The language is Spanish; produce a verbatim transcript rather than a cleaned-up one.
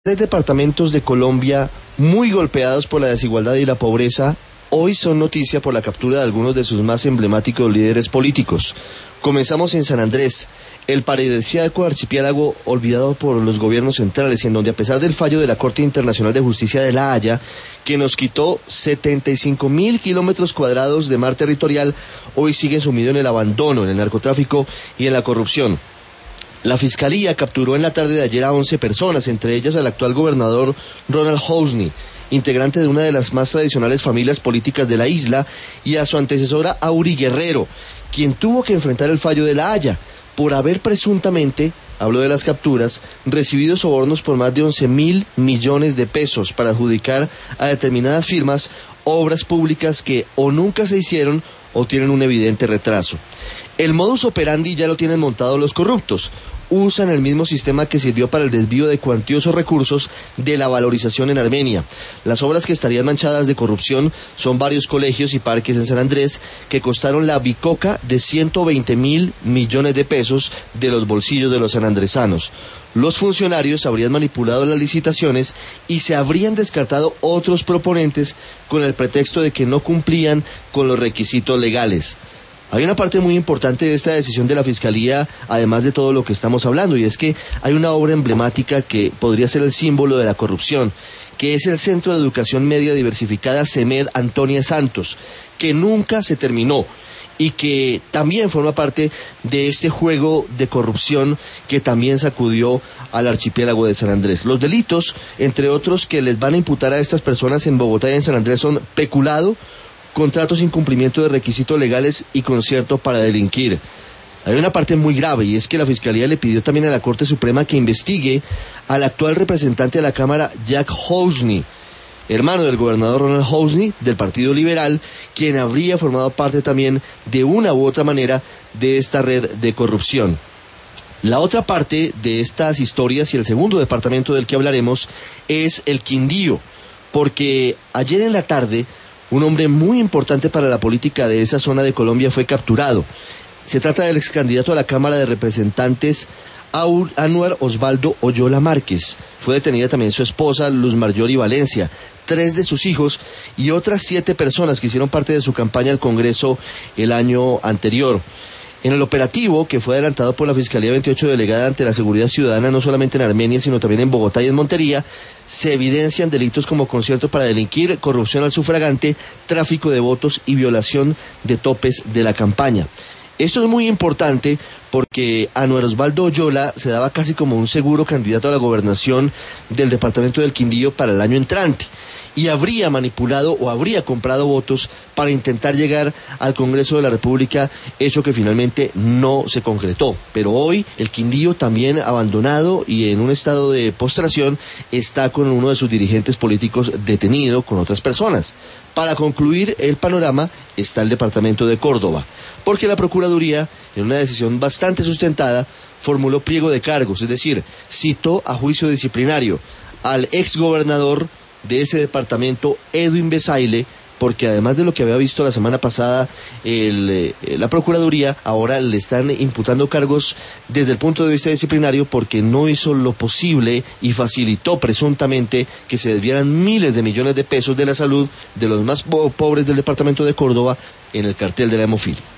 Tres departamentos de Colombia muy golpeados por la desigualdad y la pobreza hoy son noticia por la captura de algunos de sus más emblemáticos líderes políticos. Comenzamos en San Andrés, el paradisíaco archipiélago olvidado por los gobiernos centrales, en donde a pesar del fallo de la Corte Internacional de Justicia de La Haya, que nos quitó setenta y cinco mil kilómetros cuadrados de mar territorial, hoy sigue sumido en el abandono, en el narcotráfico y en la corrupción. La Fiscalía capturó en la tarde de ayer a once personas, entre ellas al actual gobernador Ronald Housney, integrante de una de las más tradicionales familias políticas de la isla, y a su antecesora Auri Guerrero, quien tuvo que enfrentar el fallo de La Haya por haber presuntamente, hablo de las capturas, recibido sobornos por más de once mil millones de pesos para adjudicar a determinadas firmas obras públicas que o nunca se hicieron o tienen un evidente retraso. El modus operandi ya lo tienen montado los corruptos. Usan el mismo sistema que sirvió para el desvío de cuantiosos recursos de la valorización en Armenia. Las obras que estarían manchadas de corrupción son varios colegios y parques en San Andrés que costaron la bicoca de ciento veinte mil millones de pesos de los bolsillos de los sanandresanos. Los funcionarios habrían manipulado las licitaciones y se habrían descartado otros proponentes con el pretexto de que no cumplían con los requisitos legales. Hay una parte muy importante de esta decisión de la Fiscalía, además de todo lo que estamos hablando, y es que hay una obra emblemática que podría ser el símbolo de la corrupción, que es el Centro de Educación Media Diversificada CEMED Antonia Santos, que nunca se terminó y que también forma parte de este juego de corrupción que también sacudió al archipiélago de San Andrés. Los delitos, entre otros, que les van a imputar a estas personas en Bogotá y en San Andrés son peculado, contratos sin cumplimiento de requisitos legales y concierto para delinquir. Hay una parte muy grave, y es que la Fiscalía le pidió también a la Corte Suprema que investigue al actual representante de la Cámara, Jack Housney, hermano del gobernador Ronald Housney, del Partido Liberal, quien habría formado parte también de una u otra manera de esta red de corrupción. La otra parte de estas historias, y el segundo departamento del que hablaremos, es el Quindío, porque ayer en la tarde un hombre muy importante para la política de esa zona de Colombia fue capturado. Se trata del ex candidato a la Cámara de Representantes, Anwar Osvaldo Oyola Márquez. Fue detenida también su esposa, Luz Marjorie Valencia, tres de sus hijos y otras siete personas que hicieron parte de su campaña al Congreso el año anterior. En el operativo, que fue adelantado por la Fiscalía veintiocho delegada ante la Seguridad Ciudadana, no solamente en Armenia, sino también en Bogotá y en Montería, se evidencian delitos como concierto para delinquir, corrupción al sufragante, tráfico de votos y violación de topes de la campaña. Esto es muy importante porque Anwar Osvaldo Oyola se daba casi como un seguro candidato a la gobernación del departamento del Quindío para el año entrante, y habría manipulado o habría comprado votos para intentar llegar al Congreso de la República, hecho que finalmente no se concretó. Pero hoy el Quindío, también abandonado y en un estado de postración, está con uno de sus dirigentes políticos detenido con otras personas. Para concluir el panorama está el departamento de Córdoba, porque la Procuraduría, en una decisión bastante sustentada, formuló pliego de cargos, es decir, citó a juicio disciplinario al exgobernador de ese departamento, Edwin Besaile, porque además de lo que había visto la semana pasada el, eh, la Procuraduría, ahora le están imputando cargos desde el punto de vista disciplinario porque no hizo lo posible y facilitó presuntamente que se desviaran miles de millones de pesos de la salud de los más po- pobres del departamento de Córdoba en el cartel de la hemofilia.